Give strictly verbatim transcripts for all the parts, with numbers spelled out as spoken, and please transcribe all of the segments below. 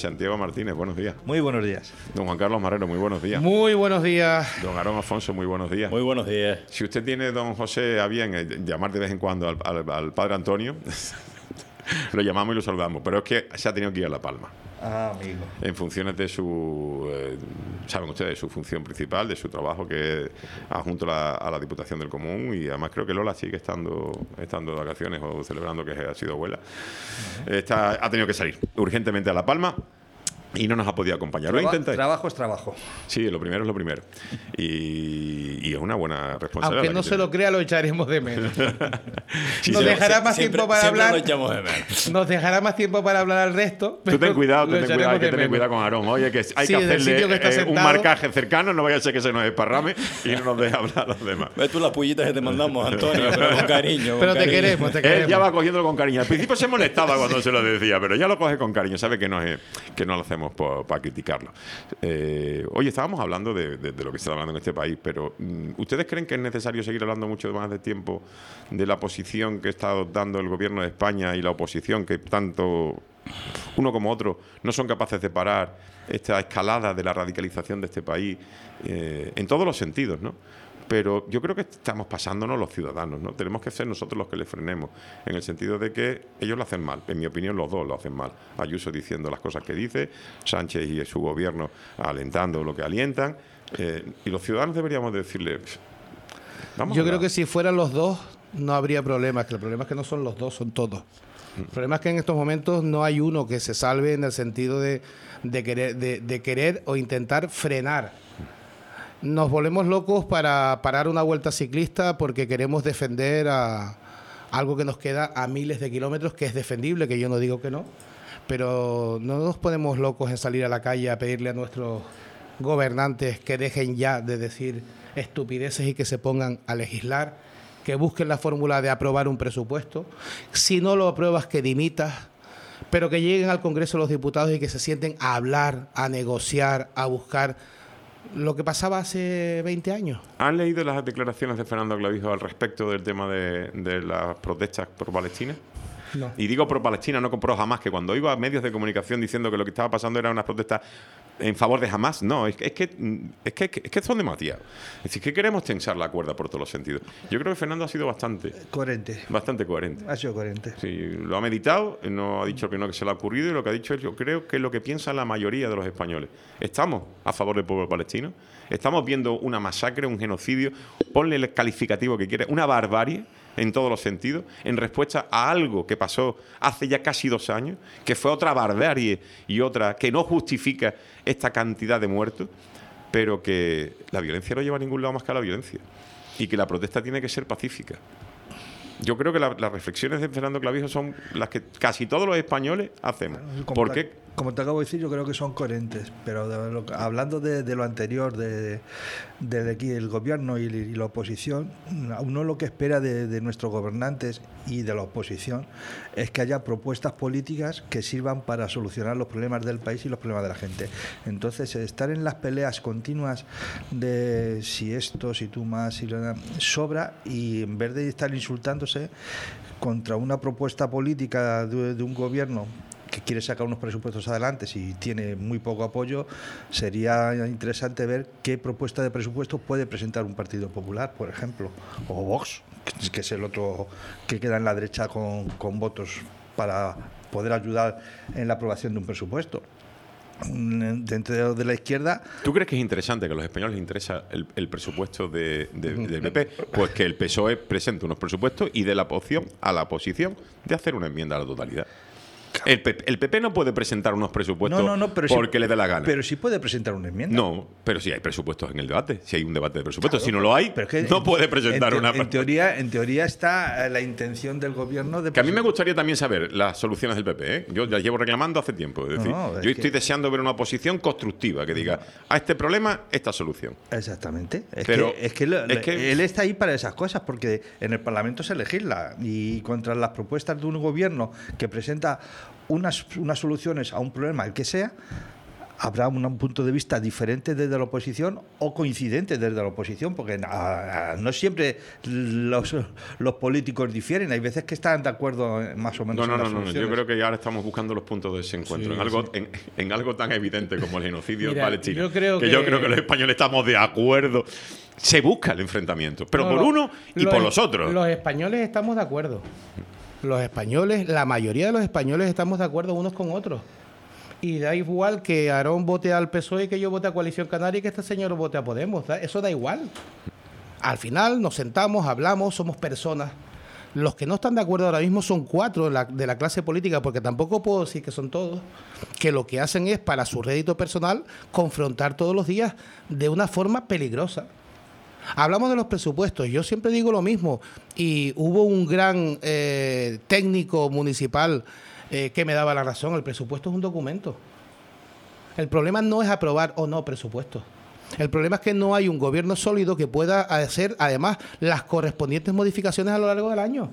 Santiago Martínez, buenos días. Muy buenos días. Don Juan Carlos Marrero, muy buenos días. Muy buenos días. Don Aarón Afonso, muy buenos días. Muy buenos días. Si usted tiene, don José, a bien eh, llamar de vez en cuando al, al, al padre Antonio, lo llamamos y lo saludamos, pero es que se ha tenido que ir a La Palma. Ah, amigo. En funciones de su, eh, saben ustedes, de su función principal, de su trabajo, que es adjunto a la, a la Diputación del Común, y además creo que Lola sigue estando, estando de vacaciones o celebrando que ha sido abuela. Uh-huh. Está, ha tenido que salir urgentemente a La Palma y no nos ha podido acompañar. Traba, lo intenté. Trabajo es trabajo. Sí, lo primero es lo primero. Y, y es una buena responsabilidad. Aunque no se lo crea, lo echaremos de menos. Sí, nos sí, dejará sí, más siempre, tiempo para siempre hablar. Lo echamos de menos. Nos dejará más tiempo para hablar al resto. Tú ten cuidado, tú ten cuidado, hay que tener menos. cuidado con Aarón. Oye, que hay Sí, que hacerle que eh, un marcaje cercano, no vaya a ser que se nos esparrame y no nos deje hablar a los demás. Ves tú las pullitas que te mandamos, Antonio, pero con cariño. Con pero te cariño. queremos, te queremos. Él ya va cogiéndolo con cariño. Al principio se molestaba cuando se lo decía, pero ya lo coge con cariño. Sabe que no, es, que no lo hacemos para criticarlo. Eh, oye, estábamos hablando de, de, de lo que se está hablando en este país, pero ¿ustedes creen que es necesario seguir hablando mucho más de tiempo de la posición que está adoptando el gobierno de España y la oposición, que tanto uno como otro no son capaces de parar esta escalada de la radicalización de este país eh, en todos los sentidos, ¿no? Pero yo creo que estamos pasándonos los ciudadanos, ¿no? Tenemos que ser nosotros los que les frenemos, en el sentido de que ellos lo hacen mal. En mi opinión, los dos lo hacen mal. Ayuso diciendo las cosas que dice, Sánchez y su gobierno alentando lo que alientan, eh, y los ciudadanos deberíamos decirle... Vamos yo creo que si fueran los dos no habría problemas, que el problema es que no son los dos, son todos. El problema es que en estos momentos no hay uno que se salve en el sentido de, de, querer, de, de querer o intentar frenar. Nos volvemos locos para parar una vuelta ciclista porque queremos defender a algo que nos queda a miles de kilómetros, que es defendible, que yo no digo que no, pero no nos ponemos locos en salir a la calle a pedirle a nuestros gobernantes que dejen ya de decir estupideces y que se pongan a legislar, que busquen la fórmula de aprobar un presupuesto. Si no lo apruebas, que dimitas, pero que lleguen al Congreso los diputados y que se sienten a hablar, a negociar, a buscar lo que pasaba hace veinte años. ¿Han leído las declaraciones de Fernando Clavijo al respecto del tema de, de las protestas por Palestina? No. Y digo pro Palestina, no pro Hamas, que cuando iba a medios de comunicación diciendo que lo que estaba pasando era unas protestas en favor de Hamas, no, es que, es que, es que, es que son demasiados. Es decir, que queremos tensar la cuerda por todos los sentidos. Yo creo que Fernando ha sido bastante coherente. Bastante coherente. Ha sido coherente. Sí, lo ha meditado, no ha dicho que no, que se le ha ocurrido, y lo que ha dicho es, yo creo que es lo que piensa la mayoría de los españoles. Estamos a favor del pueblo palestino, estamos viendo una masacre, un genocidio, ponle el calificativo que quiera, una barbarie en todos los sentidos, en respuesta a algo que pasó hace ya casi dos años, que fue otra barbarie y otra que no justifica esta cantidad de muertos, pero que la violencia no lleva a ningún lado más que a la violencia, y que la protesta tiene que ser pacífica. Yo creo que la, las reflexiones de Fernando Clavijo son las que casi todos los españoles hacemos. Como ¿Por te, qué? Como te acabo de decir, yo creo que son coherentes, pero de lo, hablando de, de lo anterior, de, de, de aquí el gobierno y, y la oposición, uno lo que espera de, de nuestros gobernantes y de la oposición es que haya propuestas políticas que sirvan para solucionar los problemas del país y los problemas de la gente. Entonces, estar en las peleas continuas de si esto, si tú más, si lo sobra, y en vez de estar insultándose contra una propuesta política de, de un gobierno que quiere sacar unos presupuestos adelante, si tiene muy poco apoyo, sería interesante ver qué propuesta de presupuesto puede presentar un Partido Popular, por ejemplo, o Vox, que es el otro que queda en la derecha con, con votos para poder ayudar en la aprobación de un presupuesto. Dentro de la izquierda. ¿Tú crees que es interesante, que a los españoles les interesa el, el presupuesto de, de, del P P? Pues que el P S O E presente unos presupuestos y dé la opción a la oposición de hacer una enmienda a la totalidad. El P P, el P P no puede presentar unos presupuestos no, no, no, pero porque sí, le dé la gana. Pero sí puede presentar una enmienda. No, pero si hay presupuestos en el debate, si hay un debate de presupuestos. Claro, si no lo hay, pero es que no en, puede presentar en te, una... En teoría, en teoría está la intención del gobierno de... Que a mí me gustaría también saber las soluciones del P P, ¿eh? Yo las llevo reclamando hace tiempo. Es decir, no, es yo estoy que... deseando ver una oposición constructiva que diga, a este problema, esta solución. Exactamente. Es pero, que, es que, lo, es que él está ahí para esas cosas, porque en el Parlamento se legisla, y contra las propuestas de un gobierno que presenta unas, unas soluciones a un problema, el que sea, habrá un, un punto de vista diferente desde la oposición o coincidente desde la oposición, porque a, a, no siempre los, los políticos difieren, hay veces que están de acuerdo más o menos. No, no, en no, las no, soluciones. yo creo que ya ahora estamos buscando los puntos de ese encuentro, Sí, en, algo, sí. en, en algo tan evidente como el genocidio Mira, palestino. yo creo que, que- yo creo que los españoles estamos de acuerdo. Se busca el enfrentamiento, pero No, por no, uno y por los otros. Los españoles estamos de acuerdo. Los españoles, la mayoría de los españoles estamos de acuerdo unos con otros. Y da igual que Aarón vote al P S O E y que yo vote a Coalición Canaria y que este señor vote a Podemos. Da- Eso da igual. Al final nos sentamos, hablamos, somos personas. Los que no están de acuerdo ahora mismo son cuatro de la, de la clase política, porque tampoco puedo decir que son todos, que lo que hacen es, para su rédito personal, confrontar todos los días de una forma peligrosa. Hablamos de los presupuestos, yo siempre digo lo mismo, y hubo un gran eh, técnico municipal eh, que me daba la razón: el presupuesto es un documento. El problema no es aprobar o no presupuestos. El problema es que no hay un gobierno sólido que pueda hacer, además, las correspondientes modificaciones a lo largo del año.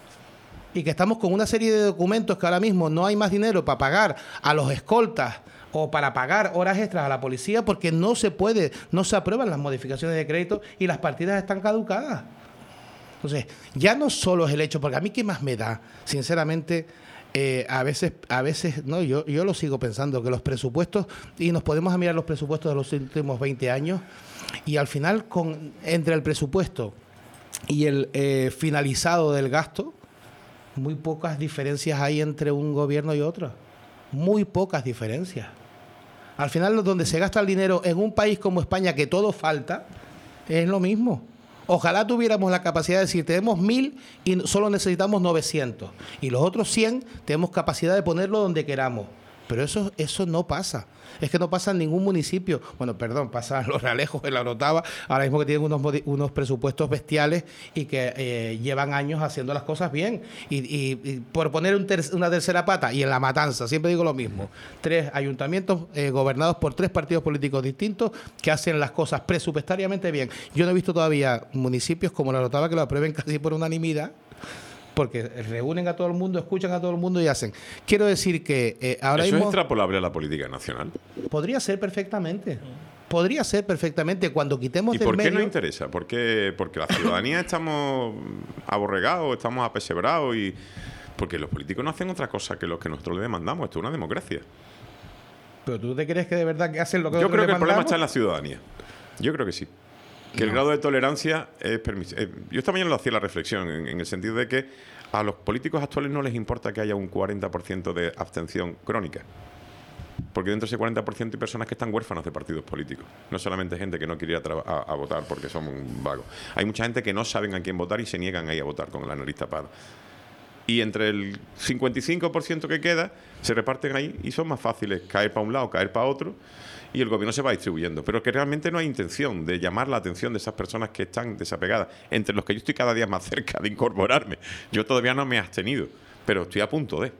Y que estamos con una serie de documentos que ahora mismo no hay más dinero para pagar a los escoltas o para pagar horas extras a la policía, porque no se puede, no se aprueban las modificaciones de crédito y las partidas están caducadas. Entonces, ya no solo es el hecho, porque a mí qué más me da, sinceramente, eh, a veces, a veces, no, yo, yo lo sigo pensando, que los presupuestos, y nos podemos mirar los presupuestos de los últimos veinte años, y al final, con, entre el presupuesto y el eh, finalizado del gasto, muy pocas diferencias hay entre un gobierno y otro. Muy pocas diferencias. Al final, donde se gasta el dinero en un país como España, que todo falta, es lo mismo. Ojalá tuviéramos la capacidad de decir, tenemos mil y solo necesitamos novecientos. Y los otros cien tenemos capacidad de ponerlo donde queramos. Pero eso, eso no pasa. Es que no pasa en ningún municipio. Bueno, perdón, pasa en Los Realejos, en La Orotava, ahora mismo que tienen unos, modi- unos presupuestos bestiales y que eh, llevan años haciendo las cosas bien. Y, y- y por poner un ter- una tercera pata, y en La Matanza, siempre digo lo mismo, tres ayuntamientos eh, gobernados por tres partidos políticos distintos que hacen las cosas presupuestariamente bien. Yo no he visto todavía municipios como La Orotava que lo aprueben casi por unanimidad, porque reúnen a todo el mundo, escuchan a todo el mundo y hacen. Quiero decir que eh, ahora ¿Eso es mismo extrapolable a la política nacional? podría ser perfectamente. Podría ser perfectamente cuando quitemos ¿Y del por qué medio. no interesa? ¿Por qué? Porque la ciudadanía estamos aborregados, estamos apesebrados y... Porque los políticos no hacen otra cosa que lo que nosotros le demandamos. Esto es una democracia. ¿Pero tú te crees que de verdad que hacen lo que Yo nosotros creo que le el problema mandamos? está en la ciudadanía. Yo creo que sí. Que el grado de tolerancia es permisible. Yo esta mañana lo hacía la reflexión, en, en el sentido de que a los políticos actuales no les importa que haya un cuarenta por ciento de abstención crónica. Porque dentro de ese cuarenta por ciento hay personas que están huérfanos de partidos políticos. No solamente gente que no quiere ir a, traba- a, a votar porque son vagos. Hay mucha gente que no saben a quién votar y se niegan a ir a votar con la nariz tapada. Y entre el cincuenta y cinco por ciento que queda, se reparten ahí y son más fáciles caer para un lado, caer para otro, y el gobierno se va distribuyendo. Pero que realmente no hay intención de llamar la atención de esas personas que están desapegadas, entre los que yo estoy cada día más cerca de incorporarme. Yo todavía no me he abstenido, pero estoy a punto de...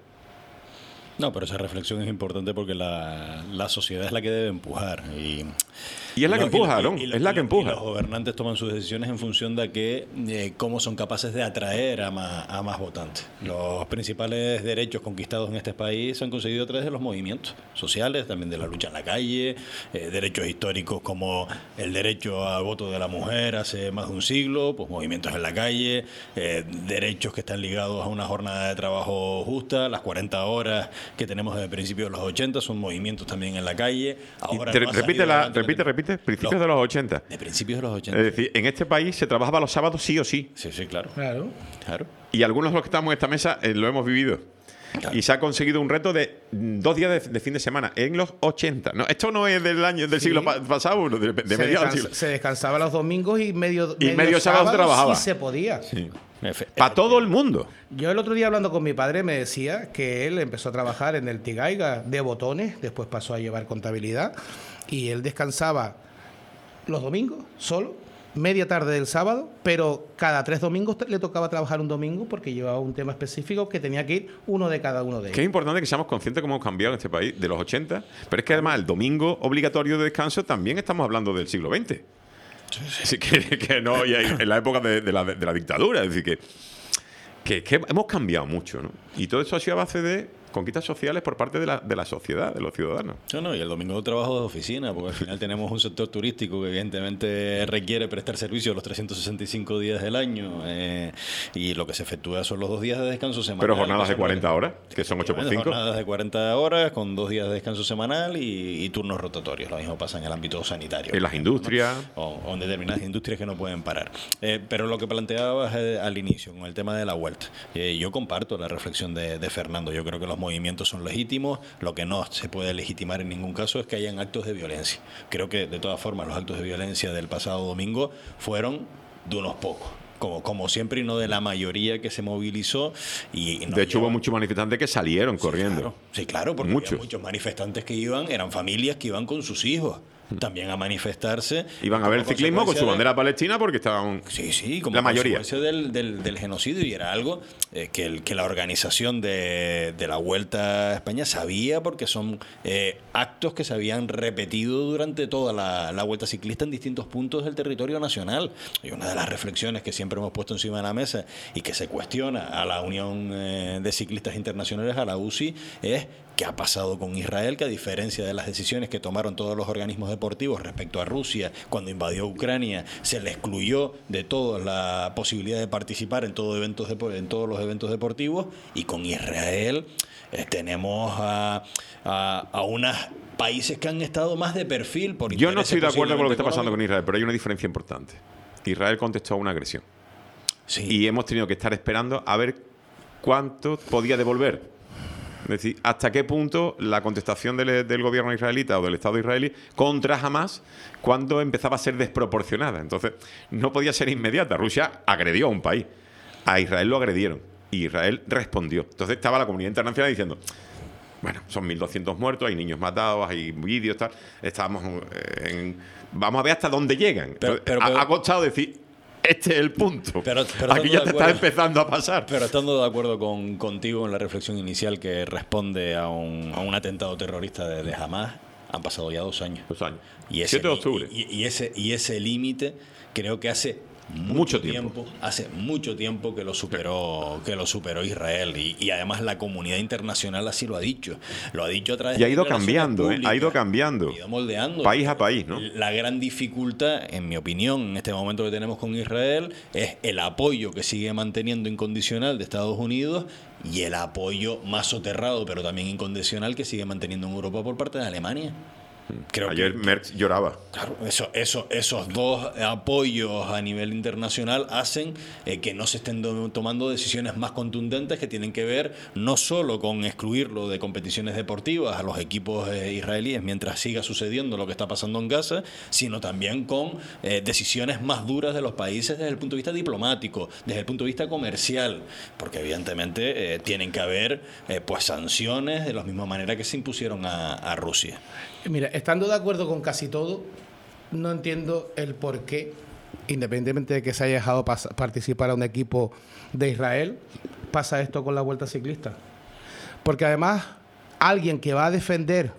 No, pero esa reflexión es importante porque la, la sociedad es la que debe empujar. Y, Y es la que lo- empuja, y- Aarón, y- y- es la que y- empuja. Y los gobernantes toman sus decisiones en función de que, eh, cómo son capaces de atraer a más, a más votantes. Los principales derechos conquistados en este país se han conseguido a través de los movimientos sociales, también de la lucha en la calle, eh, derechos históricos como el derecho al voto de la mujer hace más de un siglo, pues movimientos en la calle, eh, derechos que están ligados a una jornada de trabajo justa, las cuarenta horas que tenemos desde principios de los ochenta son movimientos también en la calle. Y Ahora te- no ha repite, salido la, adelante repite, la- repite, principios Los- de los ochenta. De principios de los ochenta. Es decir, en este país se trabajaba los sábados sí o sí. Sí, sí, claro. Claro. Claro. Y algunos de los que estamos en esta mesa eh, lo hemos vivido. Claro. Y se ha conseguido un reto de mm, dos días de, de fin de semana en los ochenta. No, esto no es del año del Sí. siglo pa- pasado, de, de se, mediados del descansa- siglo. se descansaba los domingos y medio, Y medio sábado se trabajaba. Sí se podía. Sí. Efe- Para todo el mundo. Yo el otro día hablando con mi padre me decía que él empezó a trabajar en el Tigaiga de botones, después pasó a llevar contabilidad y él descansaba los domingos solo, media tarde del sábado, pero cada tres domingos te- le tocaba trabajar un domingo porque llevaba un tema específico que tenía que ir uno de cada uno de Que es ellos. importante que seamos conscientes de cómo hemos cambiado en este país de los ochenta. Pero es que además el domingo obligatorio de descanso también estamos hablando del siglo veinte. Así que, que no, y ahí, en la época de, de la, de la dictadura. Es decir, que, que, que hemos cambiado mucho, ¿no? Y todo eso ha sido a base de conquistas sociales por parte de la, de la sociedad, de los ciudadanos. No, no, y el domingo trabajo de oficina, porque al final tenemos un sector turístico que evidentemente requiere prestar servicio los trescientos sesenta y cinco días del año, eh, y lo que se efectúa son los dos días de descanso semanal. Pero jornadas de cuarenta horas, que son ocho por cinco. Jornadas de cuarenta horas con dos días de descanso semanal y, y turnos rotatorios. Lo mismo pasa en el ámbito sanitario. En las industrias. ¿no? O, o en determinadas industrias que no pueden parar. Eh, pero lo que planteabas eh, al inicio, con el tema de la vuelta, eh, yo comparto la reflexión de, de Fernando. Yo creo que los movimientos son legítimos. Lo que no se puede legitimar en ningún caso es que hayan actos de violencia. Creo que, de todas formas, los actos de violencia del pasado domingo fueron de unos pocos. Como, como siempre y no de la mayoría que se movilizó. Y, y de hecho, lleva... hubo muchos manifestantes que salieron sí, corriendo. Claro, sí, claro, porque muchos. había muchos manifestantes que iban, eran familias que iban con sus hijos también a manifestarse. Iban a ver el ciclismo con su bandera de... palestina porque estaban sí, sí, como la mayoría del, del, del genocidio, y era algo eh, que, el, que la organización de, de la Vuelta a España sabía, porque son eh, actos que se habían repetido durante toda la, la Vuelta Ciclista en distintos puntos del territorio nacional. Y una de las reflexiones que siempre hemos puesto encima de la mesa y que se cuestiona a la Unión eh, de Ciclistas Internacionales, a la U C I, es qué ha pasado con Israel, que a diferencia de las decisiones que tomaron todos los organismos deportivos respecto a Rusia cuando invadió Ucrania, se le excluyó de todos la posibilidad de participar en, todo eventos de, en todos los eventos deportivos, y con Israel eh, tenemos a, a, a unos países que han estado más de perfil por Yo no estoy de acuerdo con lo que está pasando económico. con Israel, pero hay una diferencia importante. Israel contestó a una agresión. Sí. Y hemos tenido que estar esperando a ver cuánto podía devolver. Es decir, hasta qué punto la contestación del, del gobierno israelita o del Estado israelí contra Hamas, cuando empezaba a ser desproporcionada. Entonces, no podía ser inmediata. Rusia agredió a un país. A Israel lo agredieron. Y Israel respondió. Entonces estaba la comunidad internacional diciendo, bueno, son mil doscientos muertos, hay niños matados, hay vídeos, tal. Estamos en... Vamos a ver hasta dónde llegan. Pero, pero, ha, pero, ha costado decir... Este es el punto. Pero, pero aquí ya te está empezando a pasar. Pero estando de acuerdo con, contigo en la reflexión inicial que responde a un, a un atentado terrorista de, de Hamas, han pasado ya dos años. Dos años. Y ese, siete de octubre. Y, y ese, y ese límite creo que hace mucho, mucho tiempo. tiempo hace mucho tiempo que lo superó que lo superó Israel, y, y además la comunidad internacional así lo ha dicho lo ha dicho a través y ha ido de cambiando públicas, ¿eh? ha ido cambiando ha ido moldeando país a país, ¿no? La gran dificultad, en mi opinión, en este momento que tenemos con Israel es el apoyo que sigue manteniendo incondicional de Estados Unidos y el apoyo más soterrado pero también incondicional que sigue manteniendo en Europa por parte de Alemania. Creo Ayer que, Merz lloraba. Claro, eso, eso, esos dos apoyos a nivel internacional hacen eh, que no se estén do, tomando decisiones más contundentes que tienen que ver no solo con excluirlo de competiciones deportivas a los equipos eh, israelíes mientras siga sucediendo lo que está pasando en Gaza, sino también con eh, decisiones más duras de los países desde el punto de vista diplomático, desde el punto de vista comercial, porque evidentemente eh, tienen que haber eh, pues sanciones de la misma manera que se impusieron a, a Rusia. Mira, estando de acuerdo con casi todo, no entiendo el por qué, independientemente de que se haya dejado pas- participar a un equipo de Israel, pasa esto con la Vuelta Ciclista. Porque además, alguien que va a defender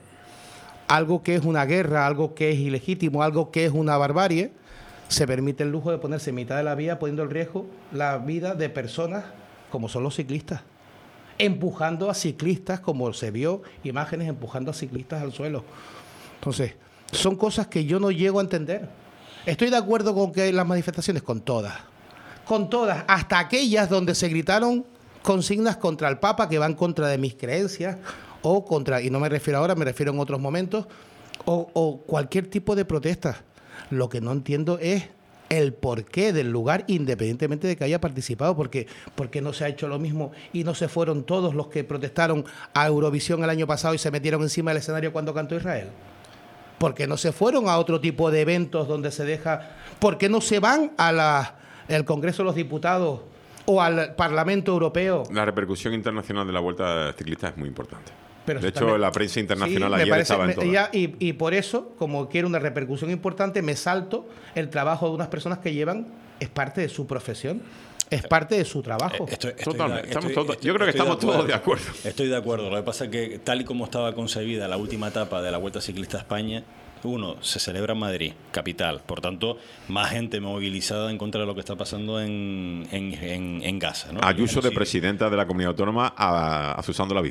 algo que es una guerra, algo que es ilegítimo, algo que es una barbarie, se permite el lujo de ponerse en mitad de la vía poniendo en riesgo la vida de personas como son los ciclistas. Empujando a ciclistas, como se vio, imágenes empujando a ciclistas al suelo. Entonces, son cosas que yo no llego a entender. Estoy de acuerdo con que las manifestaciones, con todas, con todas, hasta aquellas donde se gritaron consignas contra el Papa que van contra de mis creencias, o contra, y no me refiero ahora, me refiero en otros momentos, o, o cualquier tipo de protesta. Lo que no entiendo es el porqué del lugar, independientemente de que haya participado, porque, porque no se ha hecho lo mismo y no se fueron todos los que protestaron a Eurovisión el año pasado y se metieron encima del escenario cuando cantó Israel. ¿Por qué no se fueron a otro tipo de eventos donde se deja? ¿Por qué no se van a la, al Congreso de los Diputados o al Parlamento Europeo? La repercusión internacional de la Vuelta Ciclista es muy importante. Pero de hecho, también, la prensa internacional sí, ayer parece, estaba en me, todas. ya, y, y por eso, como quiero una repercusión importante, me salto el trabajo de unas personas que llevan, es parte de su profesión, es parte de su trabajo. Estoy, estoy Totalmente. de, Estamos estoy, todos, estoy, yo creo que estamos de todos de acuerdo. Estoy de acuerdo. Lo que pasa es que, tal y como estaba concebida la última etapa de la Vuelta Ciclista a España, uno, se celebra en Madrid, capital. Por tanto, más gente movilizada en contra de lo que está pasando en, en, en, en Gaza, ¿no? Ayuso de presidenta de la Comunidad Autónoma a, a Susana la Vispero.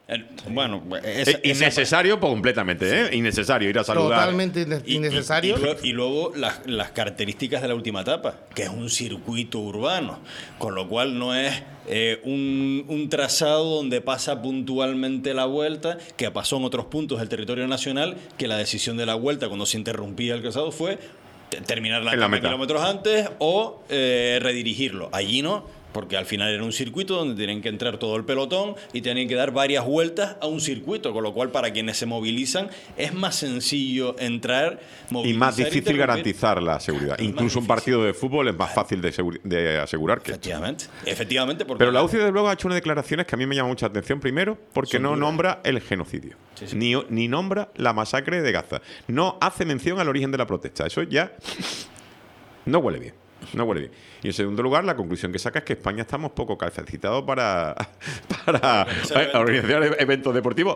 El- bueno, Es esa- esa- innecesario pues, completamente, ¿eh? Innecesario ir a saludar. Totalmente inne- Y- y- innecesario. Y, luego, y luego las, las características de la última etapa, que es un circuito urbano, con lo cual no es eh, un, un trazado donde pasa puntualmente la vuelta, que pasó en otros puntos del territorio nacional, que la decisión de la vuelta cuando se interrumpía el trazado fue te- terminar la En la etapa meta. kilómetros antes o eh, redirigirlo. Allí no. Porque al final era un circuito donde tienen que entrar todo el pelotón y tienen que dar varias vueltas a un circuito, con lo cual para quienes se movilizan es más sencillo entrar, Y movilizar, más difícil interrumpir. garantizar la seguridad. Es más Incluso un difícil. partido de fútbol es más fácil de, seguri- de asegurar que esto. Efectivamente, efectivamente. Porque Pero la U C I, desde luego, ha hecho unas declaraciones que a mí me llaman mucha atención. Primero, porque Son no duras. nombra el genocidio, Sí, sí. Ni, ni nombra la masacre de Gaza. No hace mención al origen de la protesta. Eso ya no huele bien. No huele bien. Y en segundo lugar, la conclusión que saca es que España estamos poco capacitados para, para Organizar organizar eventos deportivos.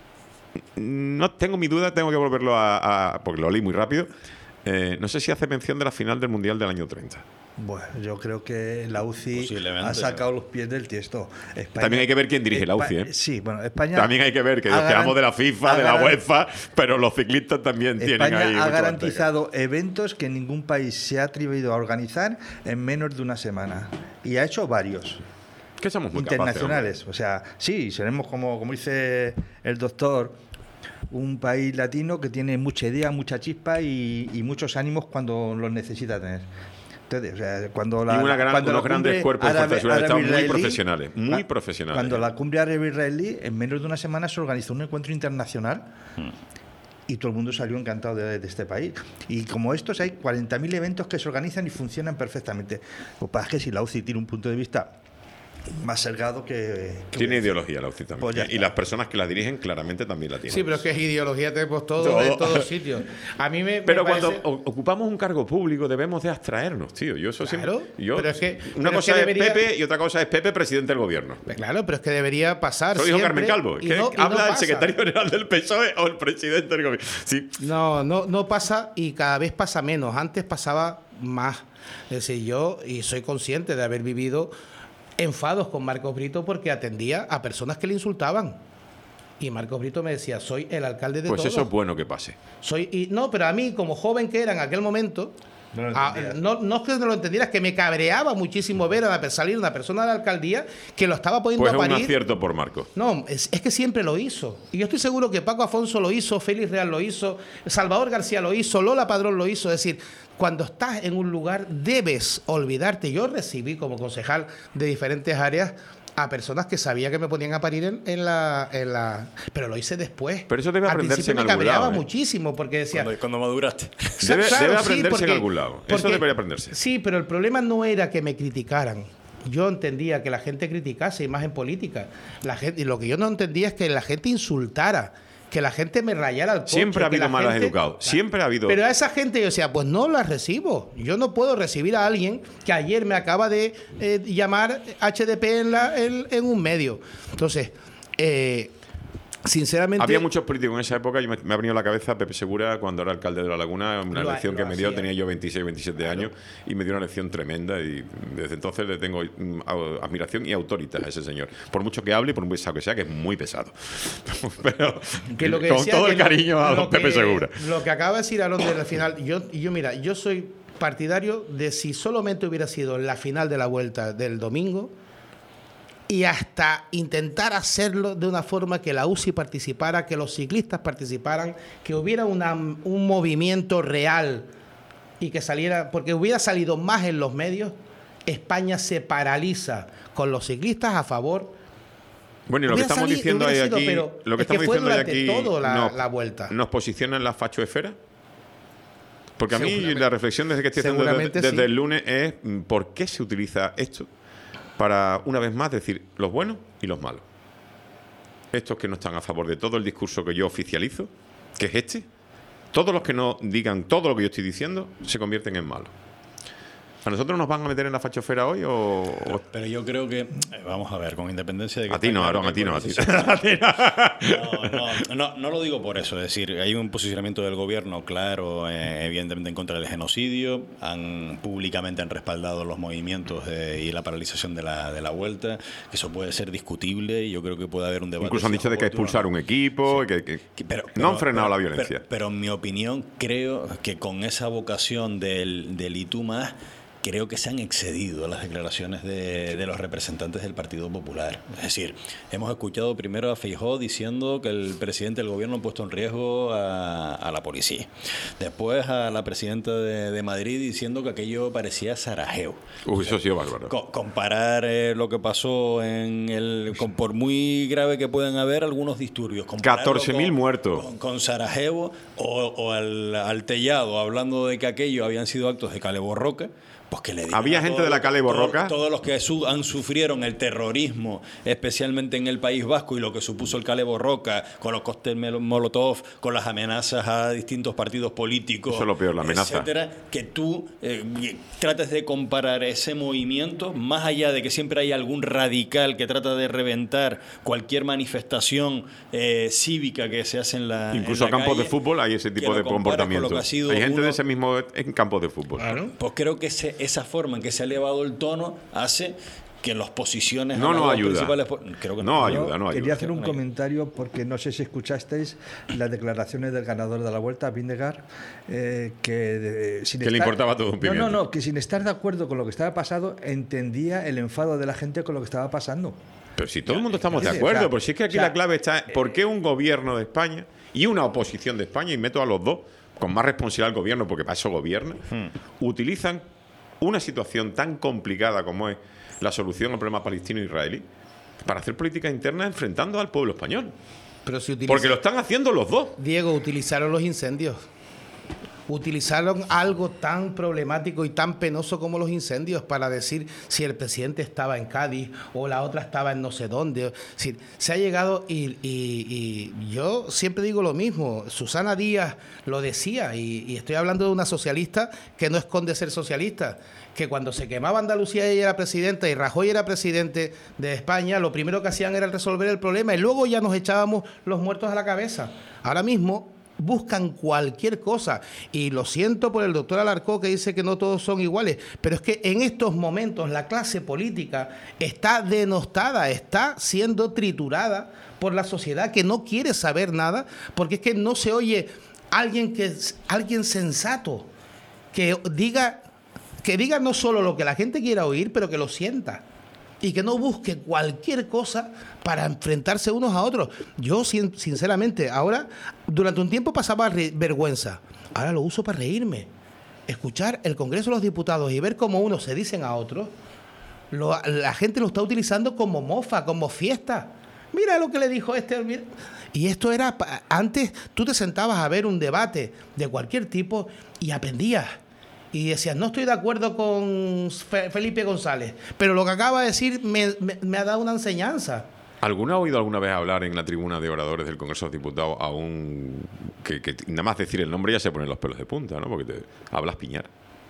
No tengo mi duda, tengo que volverlo a, a- porque lo leí muy rápido. Eh, no sé si hace mención de la final del Mundial del año treinta. Bueno, yo creo que la U C I Posiblemente. ha sacado los pies del tiesto. España- También hay que ver quién dirige la U C I, Espa- ¿eh? Sí, bueno, España. También hay que ver que ha nos quedamos de la garan- FIFA, ha de la garan- UEFA, pero los ciclistas también tienen España ahí ha mucho garantizado eventos que ningún país se ha atrevido a organizar en menos de una semana. Y ha hecho varios. manteca. Que somos muy capaces, internacionales. O sea, sí, seremos como, como dice el doctor, un país latino que tiene mucha idea, mucha chispa y, y muchos ánimos cuando los necesita tener. Entonces, o sea, cuando la, Y una gran- cuando la unos grandes cumbre cuerpos de fuerza de seguridad del Estado muy árabe-israelí- profesionales, muy cua- profesionales. Cuando la cumbre árabe-israelí, en menos de una semana se organizó un encuentro internacional y todo el mundo salió encantado de, de este país. Y como estos, hay cuarenta mil eventos que se organizan y funcionan perfectamente. Lo que pasa es que si la U C I tiene un punto de vista más sesgado que... que Tiene ideología la U C I también. Pues ya y está. las personas que la dirigen claramente también la tienen. Sí, pero es que es ideología tenemos todo, Todo. en todos sitios. A mí me, me Pero parece- cuando o- ocupamos un cargo público debemos de abstraernos, tío. Yo eso Claro, siempre. Yo, pero es que- una pero es cosa que es, debería- Pepe y otra cosa es Pepe, presidente del gobierno. Pues claro, pero es que debería pasar. Eso dijo siempre Carmen Calvo. y Que no- y no habla el pasa. secretario general del P S O E o el presidente del gobierno. Sí. No, no, no pasa y cada vez pasa menos. Antes pasaba más. Es decir, yo, y soy consciente de haber vivido enfados con Marcos Brito porque atendía a personas que le insultaban. Y Marcos Brito me decía, soy el alcalde de Pues todos. eso es bueno que pase. Soy, y, no, pero a mí, como joven que era en aquel momento, No lo ah, entendías. no, no es que no lo entendiera, es que me cabreaba muchísimo ver a la- salir una persona de la alcaldía que lo estaba poniendo Pues a es un parir. acierto por Marco. No, es, es que siempre lo hizo. Y yo estoy seguro que Paco Afonso lo hizo, Félix Real lo hizo, Salvador García lo hizo, Lola Padrón lo hizo. Es decir, cuando estás en un lugar debes olvidarte. Yo recibí como concejal de diferentes áreas a personas que sabía que me ponían a parir en, en la, en la... Pero lo hice después. Pero eso debe Al aprenderse principio en me algún cabreaba lado, ¿eh? muchísimo porque decía... Cuando, cuando maduraste. Debe, Claro, debe sí, aprenderse porque- en algún lado. Eso porque- debería aprenderse. Sí, pero el problema no era que me criticaran. Yo entendía que la gente criticase, y más en política. La gente, y lo que yo no entendía es que la gente insultara, que la gente me rayara al coche. Siempre ha que habido la malos gente- educados. Siempre ha habido. Pero a esa gente yo decía, pues no la recibo. Yo no puedo recibir a alguien que ayer me acaba de eh, llamar H D P en, la, en, en un medio. Entonces, eh, sinceramente... Había muchos políticos en esa época. Yo me, me ha venido a la cabeza Pepe Segura cuando era alcalde de La Laguna, una Lo ha- lección lo que me dio. hacía. Tenía yo veintiséis, veintisiete años y me dio una lección tremenda. Y desde entonces le tengo mm, a- admiración y autoritas a ese señor. Por mucho que hable y por muy pesado que sea, que es muy pesado. Pero que lo que con decía todo que el lo- cariño a lo don Pepe que- Segura. Lo que acaba de decir Alonso de la final, yo, yo mira, yo soy partidario de si solamente hubiera sido la final de la vuelta del domingo y hasta intentar hacerlo de una forma que la U C I participara, que los ciclistas participaran, que hubiera una, un movimiento real y que saliera, porque hubiera salido más en los medios, España se paraliza con los ciclistas a favor. Bueno, y lo que Hubiera estamos salido- diciendo hubiera hoy sido, aquí, pero lo que es que estamos fue diciendo hoy durante aquí todo la- nos, la vuelta. nos posiciona en la fachoesfera. Porque a mí Seguramente. la reflexión desde que estoy haciendo desde, Seguramente desde sí. el lunes es mm, ¿por qué se utiliza esto para, una vez más, decir los buenos y los malos? Estos que no están a favor de todo el discurso que yo oficializo, que es este, todos los que no digan todo lo que yo estoy diciendo, se convierten en malos. ¿A nosotros nos van a meter en la fachofera hoy o...? Pero, pero yo creo que, eh, vamos a ver, con independencia de que... A ti no, claro Aarón, a ti no, a ti no. No, no, no lo digo por eso, es decir, hay un posicionamiento del gobierno claro, eh, evidentemente en contra del genocidio, han públicamente han respaldado los movimientos de, y la paralización de la, de la vuelta, que eso puede ser discutible y yo creo que puede haber un debate. Incluso han dicho de que expulsar un equipo, sí. que, que, que pero, no han frenado pero, la violencia. Pero, pero en mi opinión creo que con esa vocación del, del Y Tú Más, creo que se han excedido las declaraciones de, de los representantes del Partido Popular. Es decir, hemos escuchado primero a Feijóo diciendo que el presidente del gobierno ha puesto en riesgo a, a la policía. Después a la presidenta de, de Madrid diciendo que aquello parecía Sarajevo. Uy, eso sí es bárbaro. Co comparar eh, lo que pasó en el... Con, por muy grave que puedan haber algunos disturbios. catorce mil muertos. Con, con Sarajevo o, o al, al Tellado hablando de que aquello habían sido actos de Kale Borroka. Pues que le había gente de la Kale Borroka. Todos, todos los que su, han sufrieron el terrorismo, especialmente en el País Vasco, y lo que supuso el Kale Borroka, con los cócteles Molotov, con las amenazas a distintos partidos políticos. Eso es lo peor, la amenaza. Etcétera, que tú eh, trates de comparar ese movimiento, más allá de que siempre hay algún radical que trata de reventar cualquier manifestación eh, cívica que se hace en la. Incluso en la a campos calle, de fútbol hay ese tipo de comportamiento. Hay gente uno, de ese mismo en campos de fútbol. Claro. Pues creo que ese, esa forma en que se ha elevado el tono hace que las posiciones no nos ayuda. Creo que no, no ayuda, no ayuda. Quería hacer un comentario porque no sé si escuchasteis las declaraciones del ganador de la Vuelta, Vingegaard, eh, que, de, sin que estar, le importaba todo un pimiento. No, no, no, que sin estar de acuerdo con lo que estaba pasando entendía el enfado de la gente con lo que estaba pasando. Pero si todo el mundo estamos de acuerdo, o sea, pues si es que aquí o sea, la clave está ¿por qué un gobierno de España y una oposición de España, y meto a los dos con más responsabilidad al gobierno porque para eso gobierna, hmm. utilizan una situación tan complicada como es la solución al problema palestino-israelí para hacer política interna enfrentando al pueblo español? Pero si utiliza... Porque lo están haciendo los dos. Diego, utilizaron los incendios. Utilizaron algo tan problemático y tan penoso como los incendios para decir si el presidente estaba en Cádiz o la otra estaba en no sé dónde. Es decir, se ha llegado y, y, y yo siempre digo lo mismo. Susana Díaz lo decía y, y estoy hablando de una socialista que no esconde ser socialista, que cuando se quemaba Andalucía ella era presidenta y Rajoy era presidente de España, lo primero que hacían era resolver el problema y luego ya nos echábamos los muertos a la cabeza. Ahora mismo buscan cualquier cosa y lo siento por el doctor Alarcó que dice que no todos son iguales, pero es que en estos momentos la clase política está denostada, está siendo triturada por la sociedad que no quiere saber nada, porque es que no se oye alguien que alguien sensato que diga que diga no solo lo que la gente quiera oír, pero que lo sienta. Y que no busque cualquier cosa para enfrentarse unos a otros. Yo, sin, sinceramente, ahora, durante un tiempo pasaba vergüenza. Ahora lo uso para reírme. Escuchar el Congreso de los Diputados y ver cómo unos se dicen a otros, lo, la gente lo está utilizando como mofa, como fiesta. Mira lo que le dijo este. Mira. Y esto era, antes tú te sentabas a ver un debate de cualquier tipo y aprendías. Y decías, no estoy de acuerdo con Felipe González, pero lo que acaba de decir me, me, me ha dado una enseñanza. ¿Alguno ha oído alguna vez hablar en la tribuna de oradores del Congreso de los Diputados a un... que, que nada más decir el nombre ya se ponen los pelos de punta, ¿no? Porque te hablas Piñar.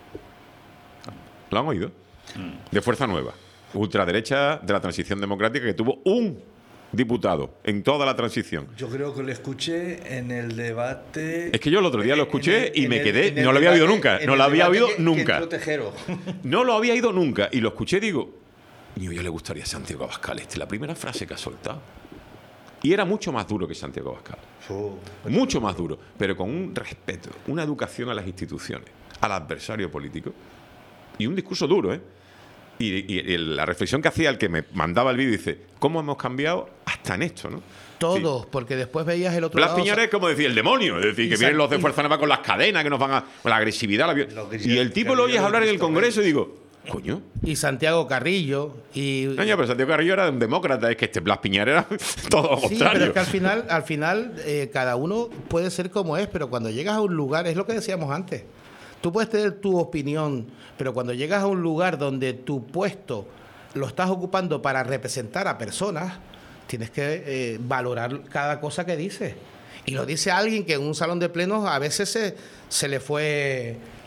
¿Lo han oído? De Fuerza Nueva, ultraderecha de la transición democrática, que tuvo un diputado en toda la transición. Yo creo que lo escuché en el debate... Es que yo el otro día lo escuché el, y me el, quedé... No lo había oído nunca. No lo había oído nunca. No lo había oído nunca. Y lo escuché y digo... Mío, ya le gustaría a Santiago Abascal este. La primera frase que ha soltado. Y era mucho más duro que Santiago Abascal. Oh, mucho más duro. Pero con un respeto, una educación a las instituciones, al adversario político. Y un discurso duro, ¿eh? Y, y, y la reflexión que hacía el que me mandaba el vídeo dice, ¿cómo hemos cambiado hasta en esto, no? Todos, sí. Porque después veías el otro Blas lado. Piñar es como decir el demonio, es decir, que vienen los de Fuerza Nueva con las cadenas, que nos van a... con la agresividad. La, y el tipo lo oyes hablar en el Congreso y digo, coño. Y Santiago Carrillo. Y... No, pero Santiago Carrillo era un demócrata, es que este Blas Piñar era todo lo sí, contrario. Pero es que al final, al final eh, cada uno puede ser como es, pero cuando llegas a un lugar, es lo que decíamos antes. Tú puedes tener tu opinión, pero cuando llegas a un lugar donde tu puesto lo estás ocupando para representar a personas, tienes que eh, valorar cada cosa que dices. Y lo dice alguien que en un salón de plenos a veces se, se le fue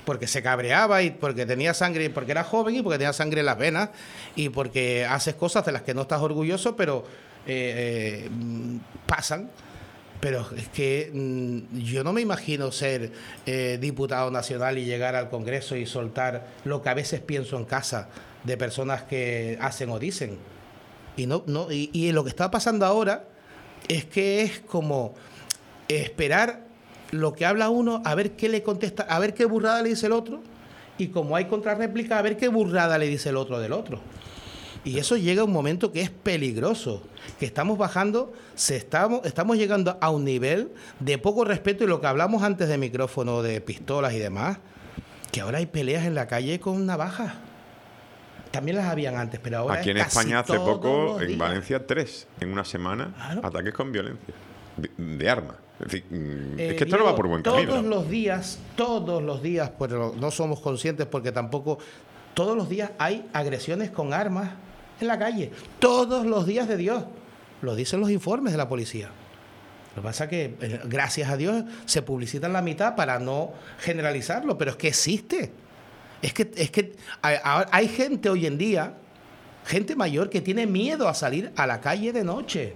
porque se cabreaba y porque tenía sangre, porque era joven y porque tenía sangre en las venas y porque haces cosas de las que no estás orgulloso, pero eh, eh, pasan. Pero es que mmm, yo no me imagino ser eh, diputado nacional y llegar al Congreso y soltar lo que a veces pienso en casa de personas que hacen o dicen. Y, no, no, y, y lo que está pasando ahora es que es como esperar lo que habla uno, a ver qué le contesta, a ver qué burrada le dice el otro, y como hay contrarréplica, a ver qué burrada le dice el otro del otro. Y eso llega a un momento que es peligroso, que estamos bajando, se estamos, estamos llegando a un nivel de poco respeto, y lo que hablamos antes de micrófono, de pistolas y demás, que ahora hay peleas en la calle con navajas. También las habían antes, pero ahora aquí en casi España hace poco, en días. Valencia, tres, en una semana, claro. Ataques con violencia, de, de armas. Es decir, Eh, es que esto Diego, no va por buen camino. Todos los días, todos los días, pero no somos conscientes porque tampoco, todos los días hay agresiones con armas en la calle. Todos los días de Dios. Lo dicen los informes de la policía. Lo que pasa es que, eh, gracias a Dios, se publicitan la mitad para no generalizarlo, pero es que existe. Es que, es que hay, hay gente hoy en día, gente mayor, que tiene miedo a salir a la calle de noche.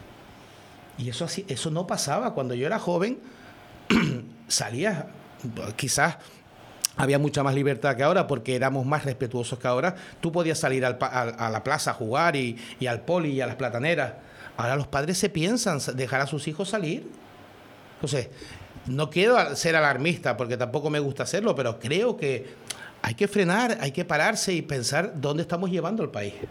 Y eso así, eso no pasaba. Cuando yo era joven, salía, quizás había mucha más libertad que ahora porque éramos más respetuosos que ahora. Tú podías salir al, a, a la plaza a jugar y, y al poli y a las plataneras. Ahora los padres se piensan dejar a sus hijos salir. Entonces, no quiero ser alarmista porque tampoco me gusta hacerlo, pero creo que hay que frenar, hay que pararse y pensar dónde estamos llevando el país.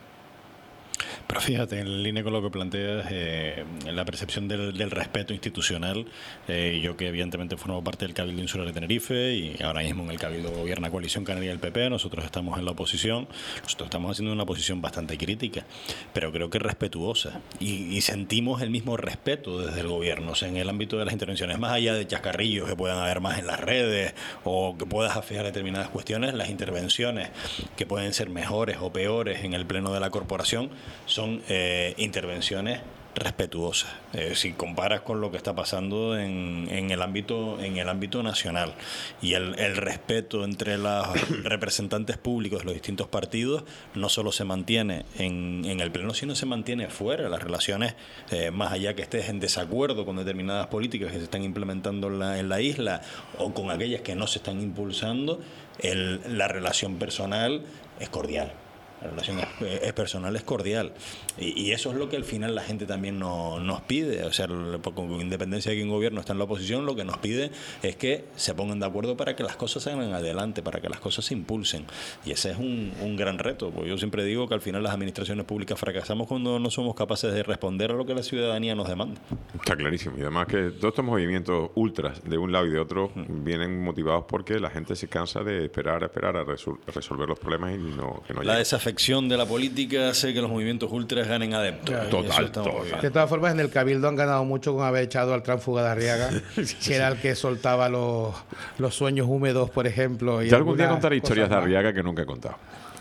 Pero fíjate, en línea con lo que planteas, eh, la percepción del, del respeto institucional, eh, yo que evidentemente formo parte del Cabildo Insular de Tenerife y ahora mismo en el Cabildo gobierna Coalición Canaria del P P, nosotros estamos en la oposición, nosotros estamos haciendo una posición bastante crítica, pero creo que respetuosa, y, y sentimos el mismo respeto desde el gobierno, o sea, en el ámbito de las intervenciones, más allá de chascarrillos que puedan haber más en las redes o que puedas afear determinadas cuestiones, las intervenciones que pueden ser mejores o peores en el pleno de la corporación son eh, intervenciones respetuosas. Eh, si comparas con lo que está pasando en, en el ámbito en el ámbito nacional y el, el respeto entre los representantes públicos de los distintos partidos no solo se mantiene en, en el pleno, sino se mantiene fuera. Las relaciones, eh, más allá que estés en desacuerdo con determinadas políticas que se están implementando en la, en la isla o con aquellas que no se están impulsando, el, la relación personal es cordial. La relación es, es personal, es cordial. Y, y eso es lo que al final la gente también no, nos pide. O sea, con independencia de que un gobierno está en la oposición, lo que nos pide es que se pongan de acuerdo para que las cosas salgan adelante, para que las cosas se impulsen. Y ese es un, un gran reto. Porque yo siempre digo que al final las administraciones públicas fracasamos cuando no somos capaces de responder a lo que la ciudadanía nos demanda. Está clarísimo. Y además que todos estos movimientos ultras de un lado y de otro mm. vienen motivados porque la gente se cansa de esperar, esperar a resol- resolver los problemas y no, que no La llegue. desafección de la política hace que los movimientos ultras ganen adeptos. Claro. Total, total. De todas formas, en el Cabildo han ganado mucho con haber echado al tránsfuga de Arriaga, sí, que era el que soltaba los, los sueños húmedos, por ejemplo. Y Yo algún día contaré historias de más. Arriaga que nunca he contado.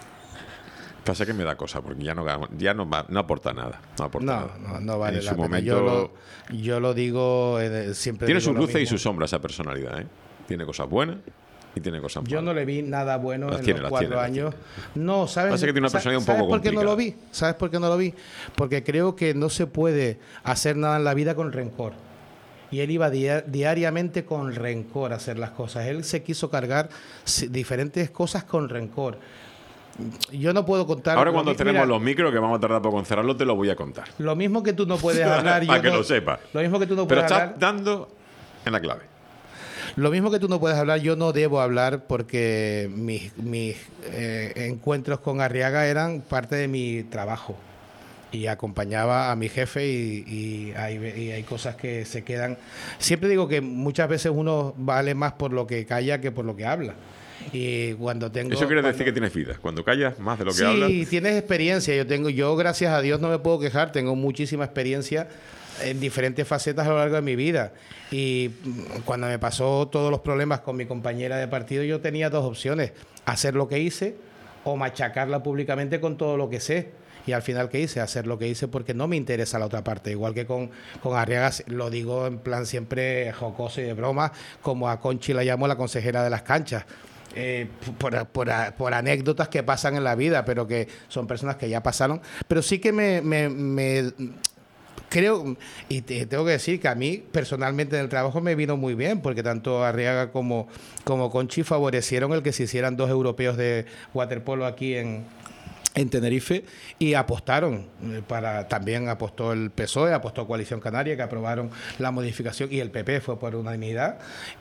Pasa que me da cosa porque ya no ya no, va, no aporta nada. No aporta no, nada. No, no vale en la su pena. momento Yo lo, yo lo digo eh, siempre. Tiene digo sus lo luces y mismo. sus sombras esa personalidad, ¿eh? Tiene cosas buenas y tiene cosas malas. Yo no le vi nada bueno Las en tiene, los las cuatro tiene, las años. tiene. No, ¿sabes? Pasa que tiene una personalidad un ¿sabes poco por qué no lo vi? complicada. ¿Sabes por qué no lo vi? Porque creo que no se puede hacer nada en la vida con rencor. Y él iba dia- diariamente con rencor a hacer las cosas. Él se quiso cargar si- diferentes cosas con rencor. Yo no puedo contar... Ahora lo cuando mi- tenemos mira, los micros, que vamos a tardar poco en cerrarlo, te lo voy a contar. Lo mismo que tú no puedes hablar... Para yo que no- lo sepas. Lo mismo que tú no Pero puedes estás hablar... dando en la clave. Lo mismo que tú no puedes hablar, yo no debo hablar porque mis, mis eh, encuentros con Arriaga eran parte de mi trabajo. Y acompañaba a mi jefe y, y, hay, y hay cosas que se quedan... Siempre digo que muchas veces uno vale más por lo que calla que por lo que habla. Y cuando tengo... Eso quiere cuando, decir que tienes vida. Cuando callas más de lo que sí, hablas... Sí, tienes experiencia. Yo tengo, yo gracias a Dios no me puedo quejar. Tengo muchísima experiencia en diferentes facetas a lo largo de mi vida. Y cuando me pasó todos los problemas con mi compañera de partido, yo tenía dos opciones: hacer lo que hice o machacarla públicamente con todo lo que sé. Y al final, ¿qué hice? Hacer lo que hice porque no me interesa la otra parte. Igual que con, con Arriaga, lo digo en plan siempre jocoso y de broma, como a Conchi la llamo la consejera de las canchas. Eh, por, por, por anécdotas que pasan en la vida, pero que son personas que ya pasaron. Pero sí que me... me, me creo, y te, tengo que decir que a mí personalmente en el trabajo me vino muy bien, porque tanto Arriaga como, como Conchi favorecieron el que se hicieran dos europeos de waterpolo aquí en, en Tenerife, y apostaron para, también apostó el P S O E, apostó Coalición Canaria, que aprobaron la modificación, y el P P fue por unanimidad.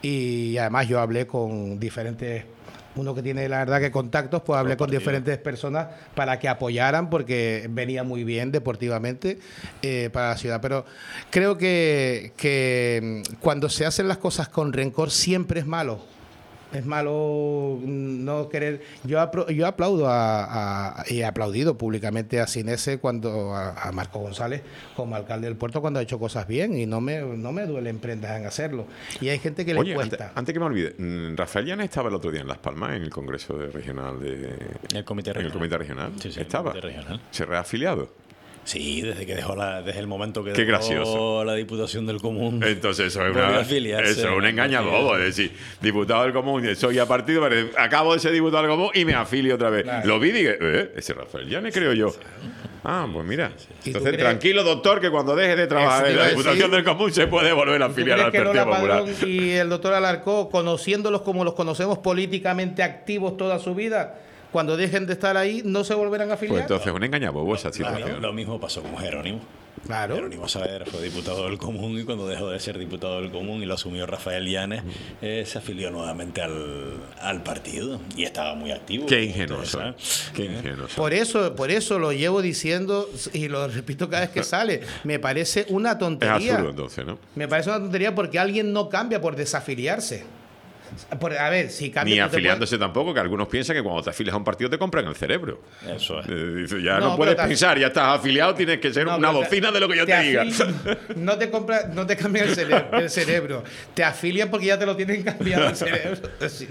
Y además yo hablé con diferentes, uno que tiene la verdad que contactos, pues hablé con diferentes personas para que apoyaran, porque venía muy bien deportivamente eh, para la ciudad. Pero creo que, que cuando se hacen las cosas con rencor siempre es malo. Es malo no querer. Yo apro, yo aplaudo a, a, y he aplaudido públicamente a Sinese cuando a, a Marco González como alcalde del puerto cuando ha hecho cosas bien, y no me no me duelen prendas en hacerlo. Y hay gente que Oye, le cuesta. Antes, antes que me olvide, Rafael Llanes estaba el otro día en Las Palmas en el Congreso de Regional de el Comité Regional. En el Comité Regional. Sí, sí, estaba. El Comité Regional. Se reafiliado. Sí, desde que dejó la, desde el momento que Qué dejó gracioso. la Diputación del Común. Entonces eso es una, afiliarse, eso es un ¿no? engañabobo, es decir, diputado del Común, soy a partido, pero acabo de ser diputado del Común y me afilio otra vez. Claro. Lo vi y dije, eh, ese Rafael Llanes creo yo. Ah, pues mira. Sí, sí. Entonces, tranquilo, doctor, que cuando deje de trabajar en la Diputación del Común se puede volver a afiliar al Partido Popular. Y el doctor Alarcó, conociéndolos como los conocemos, políticamente activos toda su vida, cuando dejen de estar ahí, no se volverán a afiliar. Pues entonces, un engañabobo esa situación. Claro, lo mismo pasó con Jerónimo. Claro. Jerónimo Saavedra fue diputado del Común, y cuando dejó de ser diputado del Común y lo asumió Rafael Llanes, eh, se afilió nuevamente al, al partido y estaba muy activo. Qué ingenuoso. Qué ingenuoso. Por eso, por eso lo llevo diciendo y lo repito cada vez que sale. Me parece una tontería. Es absurdo, entonces, ¿no? Me parece una tontería porque alguien no cambia por desafiliarse. Por, a ver, si cambia. Ni afiliándose puedes... tampoco, que algunos piensan que cuando te afilias a un partido te compran el cerebro. Eso es. Eh, ya no, no puedes pensar, ya estás afiliado, tienes que ser no, una bocina te, de lo que yo te, te diga. No te compra, no te cambian el cerebro, el cerebro. Te afilian porque ya te lo tienen cambiado el cerebro.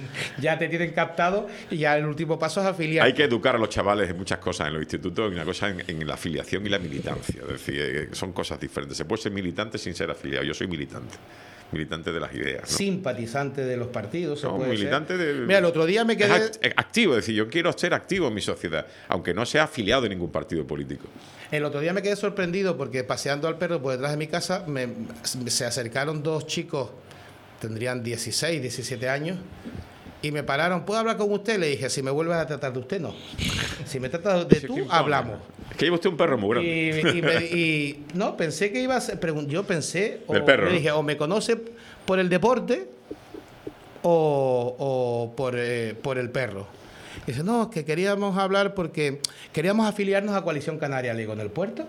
Ya te tienen captado y ya el último paso es afiliar. Hay que educar a los chavales en muchas cosas en los institutos, y una cosa en, en la afiliación y la militancia. Es decir, son cosas diferentes. Se puede ser militante sin ser afiliado. Yo soy militante. Militante de las ideas, ¿no? Simpatizante de los partidos. Se no, puede militante ser. de. Mira, el otro día me quedé. Es activo, es decir, yo quiero ser activo en mi sociedad, aunque no sea afiliado de ningún partido político. El otro día me quedé sorprendido porque paseando al perro por detrás de mi casa me, se acercaron dos chicos, tendrían dieciséis, diecisiete años, y me pararon. ¿Puedo hablar con usted? Le dije, si me vuelves a tratar de usted, no. Si me tratas de tú, hablamos. Es que lleva usted un perro muy grande. Y, y, me, y no, pensé que iba a ser, yo pensé, o, del perro, le ¿no? dije, o me conoce por el deporte o, o por, eh, por el perro. Y dice, no, que queríamos hablar porque queríamos afiliarnos a Coalición Canaria. Le digo, ¿en el puerto?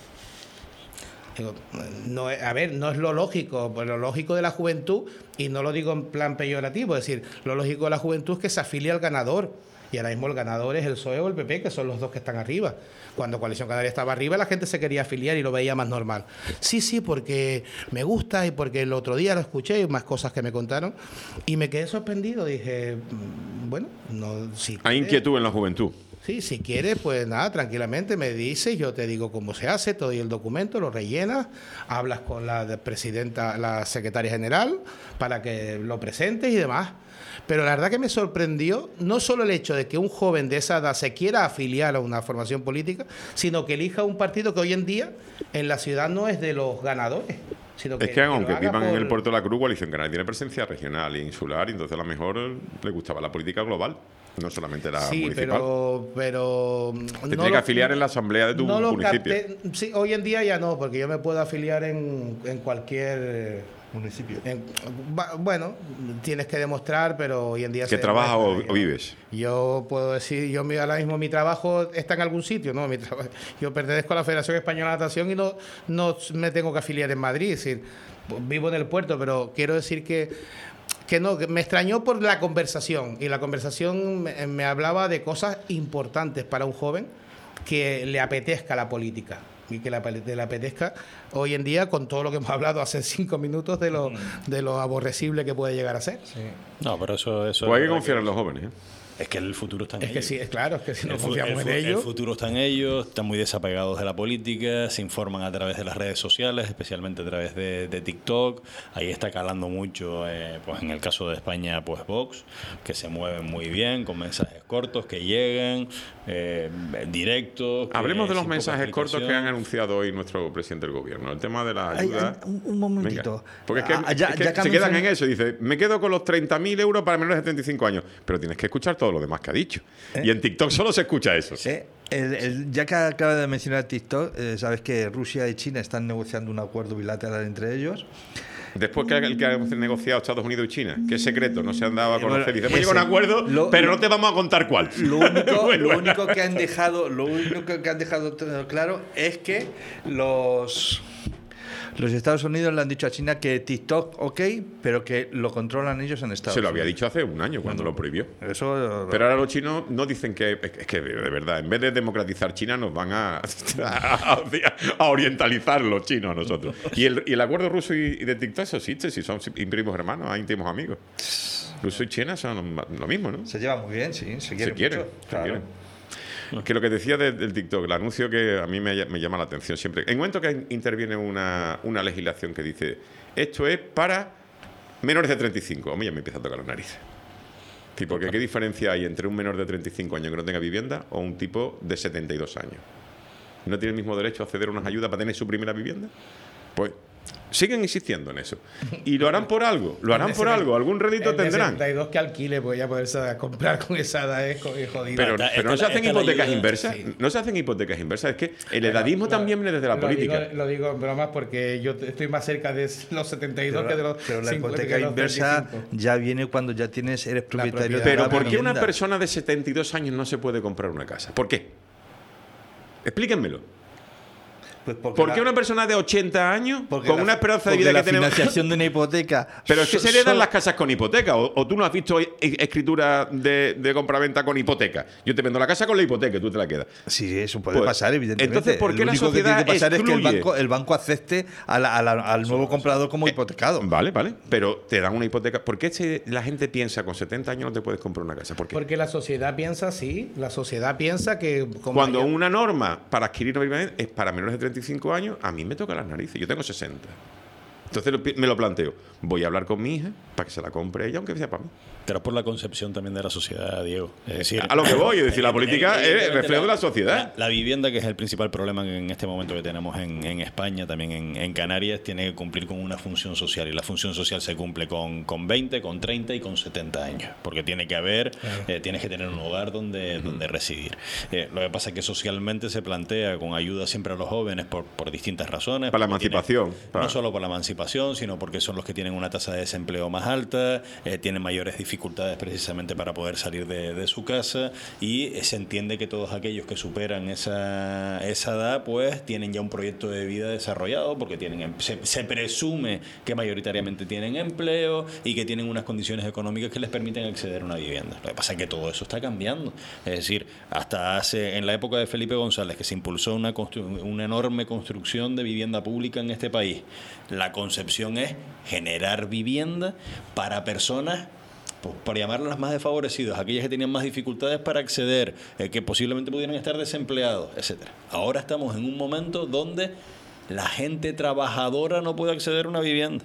Digo, no, a ver, no es lo lógico, pues lo lógico de la juventud, y no lo digo en plan peyorativo, es decir, lo lógico de la juventud es que se afilie al ganador. Y ahora mismo el ganador es el P S O E o el P P, que son los dos que están arriba. Cuando Coalición Canaria estaba arriba, la gente se quería afiliar y lo veía más normal. Sí, sí, porque me gusta y porque el otro día lo escuché y más cosas que me contaron. Y me quedé sorprendido. Dije, bueno, no... Si hay inquietud en la juventud. Sí, si quieres, pues nada, tranquilamente me dices, yo te digo cómo se hace, te doy el documento, lo rellenas, hablas con la presidenta, la secretaria general, para que lo presentes y demás. Pero la verdad que me sorprendió no solo el hecho de que un joven de esa edad se quiera afiliar a una formación política, sino que elija un partido que hoy en día en la ciudad no es de los ganadores. Sino que, es que aunque que vivan por... en el Puerto de la Cruz, Coalición Canaria tiene presencia regional e insular, y entonces a lo mejor le gustaba la política global, no solamente la sí, municipal. pero... pero Te no tiene que afiliar en la asamblea de tu no municipio. Capté, sí, hoy en día ya no, porque yo me puedo afiliar en, en cualquier... municipio. En, bueno, tienes que demostrar, pero hoy en día... ¿Que trabajas o, o vives? Yo puedo decir, yo ahora mismo mi trabajo está en algún sitio, ¿no? Mi trabajo, yo pertenezco a la Federación Española de Natación y no, no me tengo que afiliar en Madrid, es decir, vivo en el puerto, pero quiero decir que que no, que me extrañó por la conversación, y la conversación me, me hablaba de cosas importantes para un joven que le apetezca la política. Y que le apetezca hoy en día, con todo lo que hemos hablado hace cinco minutos de lo, de lo aborrecible que puede llegar a ser. Sí. No, pero eso... eso pues hay que confiar en los jóvenes, ¿eh? Es que el futuro está en Es que ellos. sí, es claro, es que si no El fu- confiamos el fu- en ellos. El futuro está en ellos, están muy desapegados de la política, se informan a través de las redes sociales, especialmente a través de, de TikTok. Ahí está calando mucho, eh, pues en el caso de España, pues Vox, que se mueven muy bien, con mensajes cortos que llegan, eh, directos. que Hablemos de los sin poca mensajes cortos que explicación. han anunciado hoy nuestro presidente del gobierno. El tema de la Ay, ayuda. ay, un, un momentito. Venga, porque es que, Ah, ya- es que ya que se ha quedan mencionado- en eso. Dice, me quedo con los treinta mil euros para menores de treinta y cinco años. Pero tienes que escuchar todo lo demás que ha dicho. ¿Eh? Y en TikTok solo se escucha eso. Eh, el- el- ya que acaba de mencionar TikTok, eh, sabes que Rusia y China están negociando un acuerdo bilateral entre ellos. Después que el que ha negociado Estados Unidos y China, que es secreto, no se han dado a Eh, conocer. bueno, Dice, hemos llegado a un ese- acuerdo, lo- pero lo- no te vamos a contar cuál. Lo único, Muy lo buena. único que han dejado, lo único que han dejado t- claro es que los los Estados Unidos le han dicho a China que TikTok ok, pero que lo controlan ellos en Estados Se lo Unidos. había dicho hace un año cuando lo prohibió. Eso Pero ahora los chinos no dicen que, es que de verdad, en vez de democratizar China, nos van a, a, a orientalizar los chinos a nosotros. Y el, y el acuerdo ruso y, y de TikTok, eso existe, si son primos hermanos, hay íntimos amigos. Ruso y China son lo mismo, ¿no? se lleva muy bien, sí, se Se quieren quieren, mucho, se claro. quieren. Que lo que decía de- del TikTok, el anuncio que a mí me, me llama la atención siempre. En el momento que interviene una, una legislación que dice esto es para menores de treinta y cinco, a mí ya me empieza a tocar las narices. Sí, porque ¿qué diferencia hay entre un menor de treinta y cinco años que no tenga vivienda o un tipo de setenta y dos años? ¿No tiene el mismo derecho a acceder a unas ayudas para tener su primera vivienda? Pues siguen insistiendo en eso. Y lo harán por algo, lo harán por algo, algún rédito El de tendrán. setenta y dos que alquile, pues ya poderse comprar con esa edad es co- es jodido. Pero, Esta- pero no esta- se hacen esta la hipotecas ayuda- inversas. sí. No se hacen hipotecas inversas. Es que el Bueno, edadismo lo- también viene desde la lo política. Digo, lo digo en bromas porque yo te- estoy más cerca de los setenta y dos Pero, que de los pero la cincuenta, hipoteca que de los inversa treinta y cinco. ya viene cuando ya tienes eres propietario de Pero la ¿por qué una vivienda. persona de setenta y dos años no se puede comprar una casa? ¿Por qué? Explíquenmelo. Pues porque ¿Por la- qué una persona de ochenta años porque con la- una esperanza de porque vida la que tenemos? financiación de una hipoteca. Pero es que so- se heredan so- las casas con hipoteca. O, o tú no has visto e- escritura de, de compraventa con hipoteca. Yo te vendo la casa con la hipoteca y tú te la quedas. Sí, eso puede Pues, pasar, evidentemente. entonces, ¿por qué Lo la único que tiene sociedad que pasar es que el excluye? banco, el banco acepte a la- a la- al nuevo comprador como hipotecado. Vale, vale. Pero te dan una hipoteca. ¿Por qué se- la gente piensa con setenta años no te puedes comprar una casa? ¿Por qué? Porque la sociedad piensa así, la sociedad piensa que como Cuando haya- una norma para adquirir una vivienda es para menores de treinta y cinco años, a mí me toca las narices. Yo tengo sesenta. Entonces lo pi- me lo planteo. Voy a hablar con mi hija para que se la compre ella, aunque sea para mí. Pero es por la concepción también de la sociedad, Diego. Es decir, A lo que voy, es decir, la política es evidentemente reflejo de la sociedad. La, la vivienda, que es el principal problema en este momento que tenemos en, en España, también en, en Canarias, tiene que cumplir con una función social. Y la función social se cumple con, con veinte, con treinta y con setenta años. Porque tiene que haber, eh, tienes que tener un hogar donde, donde residir. Eh, lo que pasa es que socialmente se plantea con ayuda siempre a los jóvenes por, por distintas razones. Para la porque tienen- emancipación, para- No solo por la emancipación, sino porque son los que tienen una tasa de desempleo más alta, eh, tienen mayores dificultades precisamente para poder salir de, de su casa, y eh, se entiende que todos aquellos que superan esa, esa edad pues tienen ya un proyecto de vida desarrollado, porque tienen em- se, se presume que mayoritariamente tienen empleo y que tienen unas condiciones económicas que les permiten acceder a una vivienda. Lo que pasa es que todo eso está cambiando. Es decir, hasta hace en la época de Felipe González, que se impulsó una, constru- una enorme construcción de vivienda pública en este país, la concepción es generar vivienda para personas, pues, para llamarlas las más desfavorecidas, aquellas que tenían más dificultades para acceder, eh, que posiblemente pudieran estar desempleados, etcétera. Ahora estamos en un momento donde la gente trabajadora no puede acceder a una vivienda.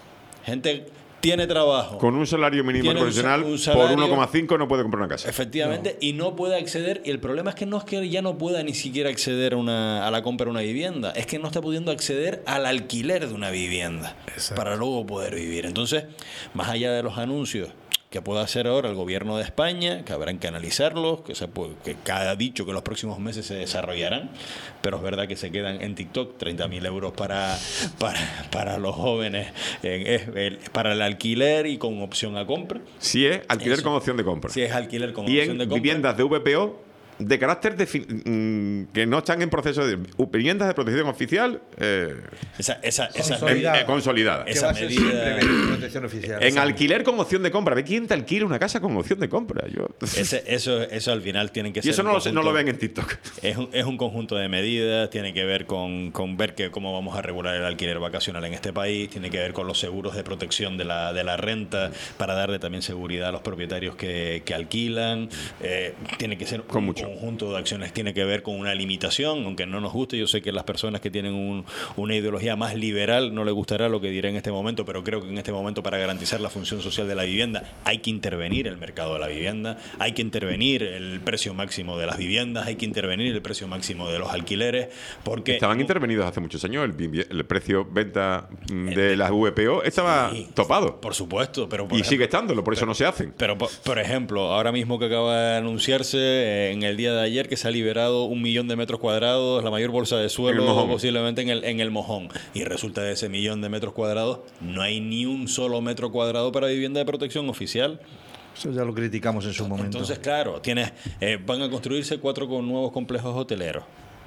Gente tiene trabajo. Con un salario mínimo Tiene un profesional sa- un por salario- uno coma cinco no puede comprar una casa. Efectivamente, y no puede acceder. Y el problema es que no es que ya no pueda ni siquiera acceder a, una, a la compra de una vivienda, es que no está pudiendo acceder al alquiler de una vivienda para luego poder vivir. Entonces, más allá de los anuncios que pueda hacer ahora el gobierno de España, que habrán que analizarlos, que, se puede, que cada ha dicho que los próximos meses se desarrollarán, pero es verdad que se quedan en TikTok treinta mil euros para, para, para los jóvenes, en, es, el, para el alquiler y con opción a compra. Si es alquiler Eso. con opción de compra. Si es alquiler con y opción en de compra. viviendas de V P O, de carácter de fi- mm, que no están en proceso de viviendas de protección oficial eh, Esa, esa, esa, Consolidada. eh, consolidadas. Que esa va a ser medida- simplemente protección oficial. En alquiler con opción de compra. ¿Ve quién te alquila una casa con opción de compra? Yo... ese- eso, eso al final tiene que y ser. eso un no lo, sé- no lo conjunto- ven en TikTok. Es un, es un conjunto de medidas, tiene que ver con, con ver que cómo vamos a regular el alquiler vacacional en este país, tiene que ver con los seguros de protección de la, de la renta para darle también seguridad a los propietarios que, que alquilan, eh, tiene que ser Con un mucho. conjunto de acciones, tiene que ver con una limitación, aunque no nos guste, yo sé que las personas que tienen un- una ideología más liberal no les gustará lo que diré en este momento, pero creo que en este momento para garantizar la función social de la vivienda hay que intervenir el mercado de la vivienda, hay que intervenir el precio máximo de las viviendas, hay que intervenir el precio máximo de los alquileres, porque Estaban intervenidos hace muchos años. El, vivi- el precio venta mm, de las V P O estaba Sí, topado. por supuesto, pero por Y ejemplo- sigue estándolo, por eso no se hacen. Pero, por, por ejemplo, ahora mismo que acaba de anunciarse eh, en el día de ayer que se ha liberado un millón de metros cuadrados, la mayor bolsa de En el suelo Mojón. posiblemente en el, en el Mojón. Y resulta de ese millón de metros cuadrados, no hay ni un solo metro cuadrado para vivienda de protección oficial. Eso ya lo criticamos en su momento. Entonces, claro, tienes, eh, van a construirse cuatro con nuevos complejos hoteleros.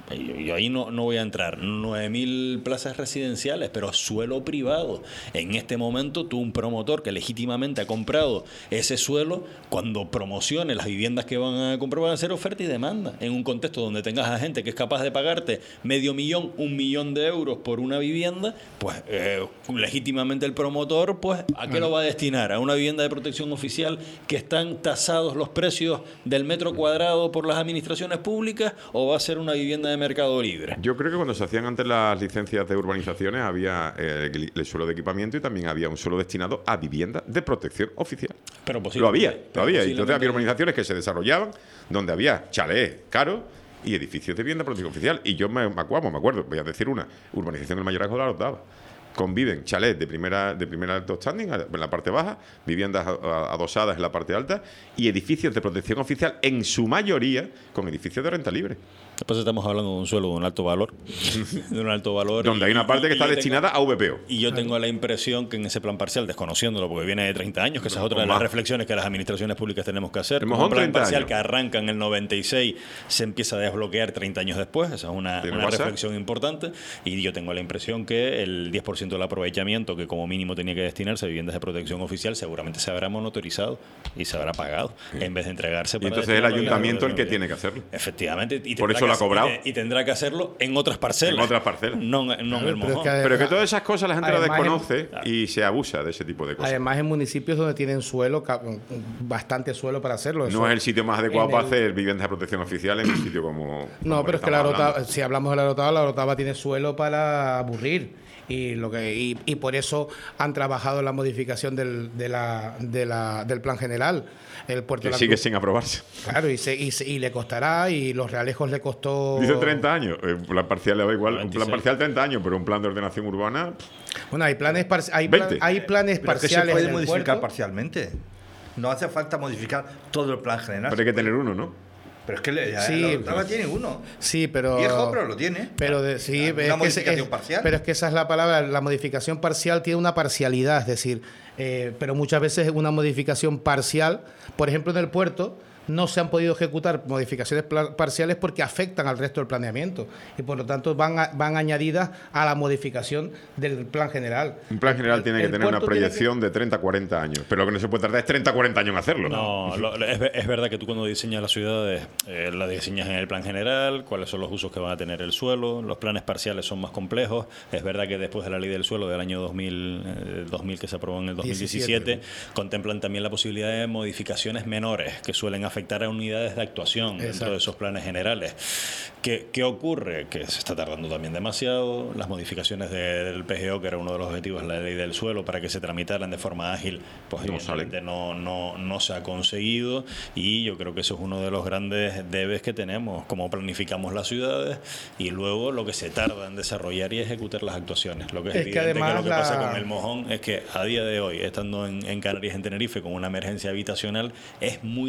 Y yo ahí no, no voy a entrar. nueve mil plazas residenciales, pero suelo privado. En este momento, tú, un promotor que legítimamente ha comprado ese suelo, cuando promocione las viviendas que van a comprar, van a ser oferta y demanda. En un contexto donde tengas a gente que es capaz de pagarte medio millón, un millón de euros por una vivienda, pues eh, legítimamente el promotor, pues ¿a qué lo va a destinar? ¿A una vivienda de protección oficial que están tasados los precios del metro cuadrado por las administraciones públicas, o va a ser una vivienda de mercado libre? Yo creo que cuando se hacían antes las licencias de urbanizaciones había eh, el, el suelo de equipamiento y también había un suelo destinado a viviendas de protección oficial. Pero Lo había, posiblemente- lo había. Y entonces posiblemente- había urbanizaciones que se desarrollaban donde había chalés caros y edificios de vivienda de protección oficial. Y yo me, me acuerdo, me acuerdo, voy a decir una, urbanización del Mayorazgo de la Orotava. Conviven chalés de primera de primera alto standing en la parte baja, viviendas a- a- adosadas en la parte alta y edificios de protección oficial en su mayoría con edificios de renta libre. Después estamos hablando de un suelo de un alto valor. De un alto valor. Donde y- hay una parte y- que y está yo destinada a V P O. tengo- Y yo tengo la impresión que en ese plan parcial, desconociéndolo porque viene de treinta años, que esa es otra o de las más. reflexiones que las administraciones públicas tenemos que hacer. El Como Mojón, un plan treinta parcial años. que arranca en el noventa y seis se empieza a desbloquear treinta años después. Esa es una, ¿Tiene una WhatsApp? reflexión importante. Y yo tengo la impresión que el diez por ciento del aprovechamiento que como mínimo tenía que destinarse a viviendas de protección oficial seguramente se habrá monitorizado y se habrá pagado en vez de entregarse Y para entonces el destinarlo a ayuntamiento el que viviendas de tiene que hacerlo. Efectivamente. Y Por tendrá eso lo que ha hacer- cobrado. y te- Y tendrá que hacerlo en otras parcelas. En otras parcelas. No, no en el Claro, pero es Mojón. que Pero que todas esas cosas la gente las Además, desconoce y se abusa de ese tipo de cosas. Además, en municipios donde tienen suelo, ca- bastante suelo para hacerlo. Eso- No es el sitio más adecuado en para el- hacer viviendas de protección oficial en un sitio como. No, como pero es que la estamos Orotava, hablando. si hablamos de la Orotava, la Orotava tiene suelo para aburrir. Y, lo que, y, y por eso han trabajado en la modificación del, de la, de la, del plan general. El puerto Que de la sigue Cruz- sin aprobarse. Claro, y, se- y, se- y le costará, y los realejos le costó... Dice treinta años. El plan parcial le da igual. Un plan veintiséis. parcial treinta años, pero un plan de ordenación urbana. Bueno, hay planes, par- hay, plan- veinte. hay planes Pero es que se parciales puede en el modificar puerto. parcialmente. No hace falta modificar todo el plan general. Pero hay que tener uno, ¿no? Pero es que le- Sí, la Orotava pues- tiene uno. Sí, pero... Viejo, pero lo tiene. Pero de- sí, Una es que modificación es- parcial. Pero es que esa es la palabra, la modificación parcial tiene una parcialidad, es decir, eh, pero muchas veces es una modificación parcial. Por ejemplo, en el puerto no se han podido ejecutar modificaciones pla- parciales porque afectan al resto del planeamiento y por lo tanto van, a- van añadidas a la modificación del plan general. Un plan general El- tiene que el tener una puerto tiene que- proyección de treinta a cuarenta años. Pero lo que no se puede tardar es treinta a cuarenta años en hacerlo. No, lo- lo- es, ve- es verdad que tú cuando diseñas las ciudades, eh, las diseñas en el plan general, cuáles son los usos que van a tener el suelo, los planes parciales son más complejos. Es verdad que después de la ley del suelo del año dos mil, eh, dos mil que se aprobó en el dos mil diecisiete, contemplan también la posibilidad de modificaciones menores que suelen afectar a unidades de actuación dentro Exacto. de esos planes generales. ¿Qué, qué ocurre? Que se está tardando también demasiado. Las modificaciones del P G O, que era uno de los objetivos de la ley del suelo, para que se tramitaran de forma ágil, pues No evidentemente no, no, no se ha conseguido, y yo creo que eso es uno de los grandes debes que tenemos, cómo planificamos las ciudades y luego lo que se tarda en desarrollar y ejecutar las actuaciones. Lo que es, Es que evidente que, además lo que la- pasa con el Mojón es que a día de hoy, estando en, en Canarias, en Tenerife, con una emergencia habitacional, es muy difícil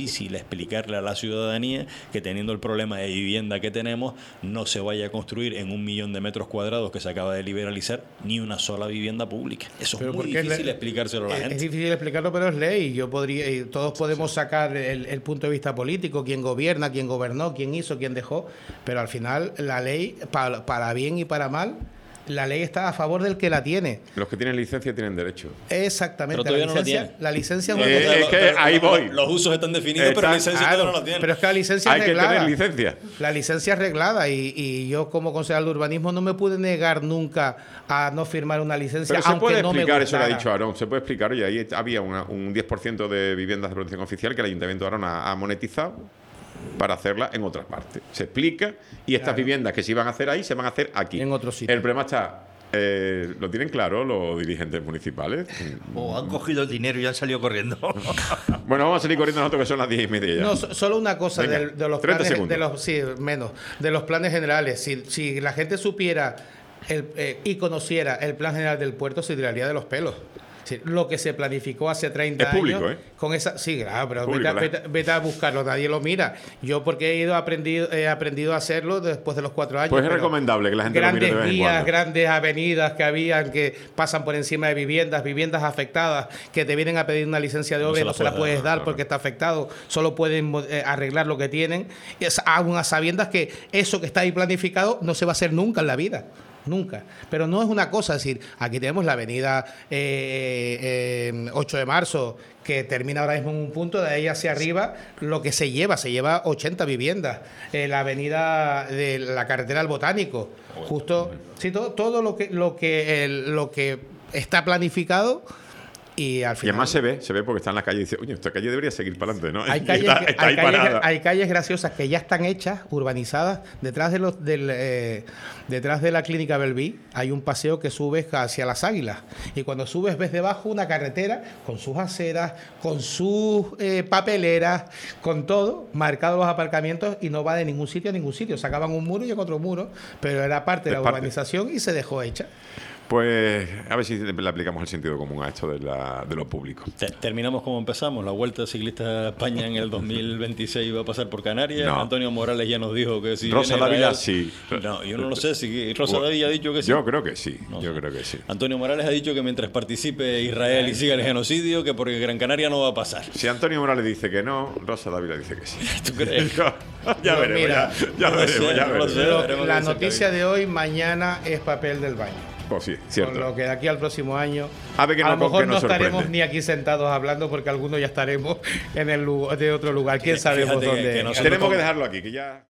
difícil explicarle a la ciudadanía que teniendo el problema de vivienda que tenemos, no se vaya a construir en un millón de metros cuadrados que se acaba de liberalizar ni una sola vivienda pública. Eso Pero es muy porque es difícil le- explicárselo a la Es, gente. es difícil explicarlo, pero es ley. Yo podría, y todos podemos sacar el, el punto de vista político, quién gobierna, quién gobernó, quién hizo, quién dejó, pero al final la ley, para, para bien y para mal, la ley está a favor del que la tiene. Los que tienen licencia tienen derecho. Exactamente. Pero todavía la no la licencia, tiene. la licencia Eh, es una eh, cosa- es que Pero ahí los- voy. Los usos están definidos, pero Está- la licencia Claro, todavía no la tiene. pero es que la licencia Hay es que reglada. tener licencia. La licencia es reglada y, y yo como concejal de urbanismo no me pude negar nunca a no firmar una licencia, Pero se aunque puede no me explicar, eso lo ha gustara. dicho Aarón, se puede explicar, oye, ahí había una- un diez por ciento de viviendas de protección oficial que el Ayuntamiento de Aarón ha, ha monetizado para hacerla en otras partes. Se explica y estas Claro. viviendas que se iban a hacer ahí se van a hacer aquí. En otro sitio. El problema está, eh, ¿lo tienen claro los dirigentes municipales? O han cogido el dinero y han salido corriendo. Bueno, vamos a salir corriendo nosotros que son las diez y media ya. No, so- solo una cosa Venga, de, de los treinta planes, segundos. de los, sí, menos, de los planes generales. Si, si la gente supiera el, eh, y conociera el plan general del puerto, se tiraría de los pelos. Es decir, lo que se planificó hace treinta Es público, años ¿eh? con esa, sí, claro, pero Público, vete, a- la- vete- vete a buscarlo, nadie lo mira. Yo porque he ido aprendido, he aprendido a hacerlo después de los cuatro años. Pues es pero recomendable que la gente lo mire grandes de vez en vías, cuando. grandes avenidas que habían que pasan por encima de viviendas, viviendas afectadas que te vienen a pedir una licencia de No obra se y no la se la puedes puedes dar, dar claro. porque está afectado, solo pueden eh, arreglar lo que tienen, y es, aún a sabiendas que eso que está ahí planificado no se va a hacer nunca en la vida. Nunca. Pero no es una cosa, es decir, aquí tenemos la avenida eh, eh, ocho de marzo, que termina ahora mismo en un punto, de ahí hacia arriba, lo que se lleva, se lleva ochenta viviendas. Eh, la avenida de la carretera al Botánico, justo, sí, todo, todo lo que, lo que, el- lo que está planificado. Y al Y final. además se ve, se ve porque está en la calle y dice, oye, esta calle debería seguir para adelante, ¿no? Hay Y calles, está, que- está hay, ahí calles, parada. hay calles graciosas que ya están hechas, urbanizadas. Detrás de los del eh, detrás de la clínica Belví hay un paseo que subes hacia las Águilas. Y cuando subes ves debajo una carretera con sus aceras, con sus eh, papeleras, con todo, marcados los aparcamientos y no va de ningún sitio a ningún sitio. Sacaban un muro y en otro muro, pero era parte de Es la parte. urbanización y se dejó hecha. Pues a ver si le aplicamos el sentido común a esto de, la, de lo público. Te- Terminamos como empezamos. La Vuelta Ciclista de España en el dos mil veintiséis va a pasar por Canarias. No. Antonio Morales ya nos dijo que si Rosa viene Dávila, Israel- sí. No, yo no lo sé. Si Rosa Dávila ha dicho que sí. Yo creo que sí, No yo sé. creo que sí. Antonio Morales ha dicho que mientras participe Israel y siga el genocidio, que porque Gran Canaria no va a pasar. Si Antonio Morales dice que no, Rosa Dávila dice que sí. ¿Tú crees? ya Pero veremos, mira, ya, ya no lo veremos, sé, ya no lo veremos. sé. Pero veremos la qué dice noticia Kevin. de hoy, mañana es papel del baño. Pues sí, Con cierto. lo que de aquí al próximo año, A ver que a no- lo mejor que no nos estaremos sorprende. ni aquí sentados hablando porque algunos ya estaremos en el lugar, de otro lugar. ¿Quién Fíjate sabemos que- dónde? que nosotros Tenemos como- que dejarlo aquí, que ya...